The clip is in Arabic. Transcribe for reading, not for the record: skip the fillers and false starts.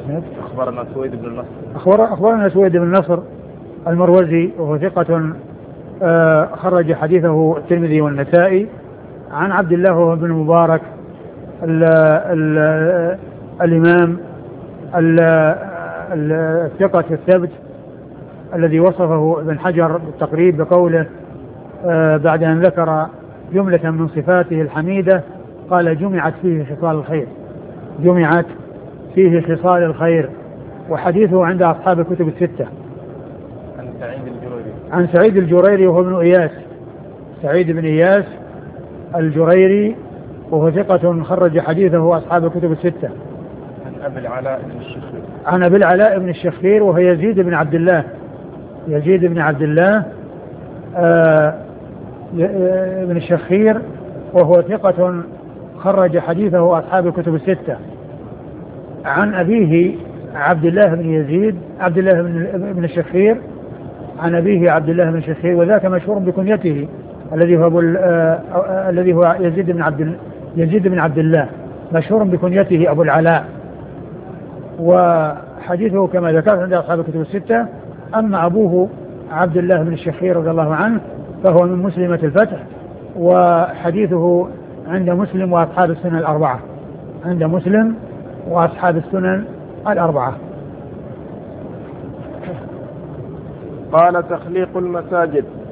الإسناد. أخبرنا سويد بن النصر. أخبرنا سويد بن النصر المروزي وهو ثقة خرج حديثه الترمذي والنسائي. عن عبد الله بن المبارك الإمام الثقة الثبت الذي وصفه ابن حجر بالتقريب بقوله بعد أن ذكر جملة من صفاته الحميدة قال جمعت فيه خصال الخير. جمعت فيه خصال الخير. وحديثه عند أصحاب الكتب الستة. عن سعيد الجريري وهو ابن إياس. سعيد بن إياس الجريري وهو ثقة خرج حديثه أصحاب الكتب الستة. عن أبي العلاء بن الشخير. عن أبي العلاء بن الشخير وهو يزيد بن عبد الله. يزيد بن عبد الله بن الشخير وهو ثقة خرج حديثه أصحاب الكتب الستة. عن أبيه عبد الله بن يزيد عبد الله بن الشخير. عن أبيه عبد الله بن الشخير وذاك مشهور بكنيته الذي هو يزيد بن عبد الله مشهور بكنيته أبو العلاء. وحديثه كما ذكرت عند أصحاب الكتب الستة. أما أبوه عبد الله بن الشخير رضي الله عنه فهو من مسلمة الفتح وحديثه عند مسلم وأصحاب السنن الأربعة. عند مسلم وأصحاب السنن الأربعة. قال تخليق المساجد.